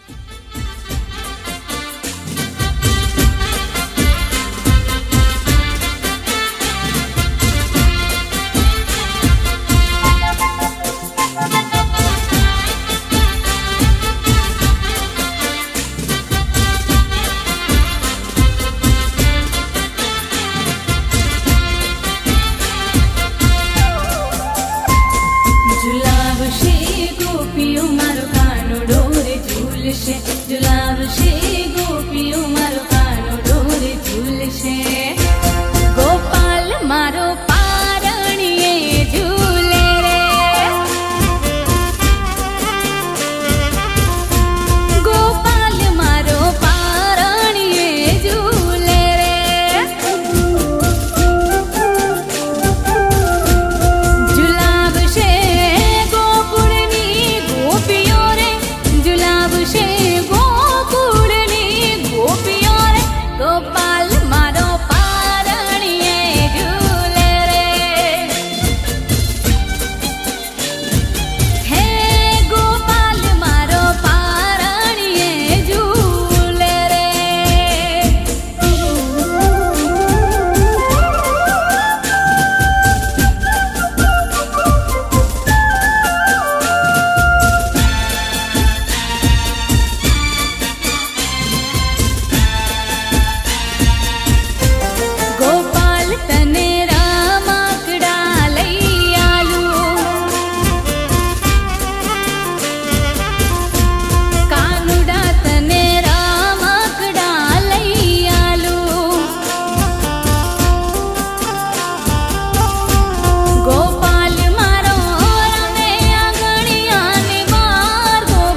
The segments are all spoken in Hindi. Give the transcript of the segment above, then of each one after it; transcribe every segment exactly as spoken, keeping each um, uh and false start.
झुलावशे गोपियों मारो कानो डोरे झूलशे गोपाल मारो पारणिये झूले रे गोपाल मारो पारणिये झूले रे झुलावशे गोकुळनी गोपियों रे झुलावशे गोपाल मारो पारणिये झूले रे हे गोपाल मारो पारणिये झूले रे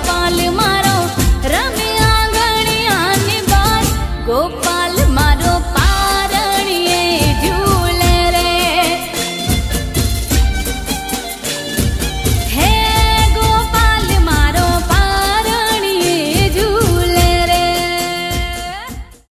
गोपाल मारो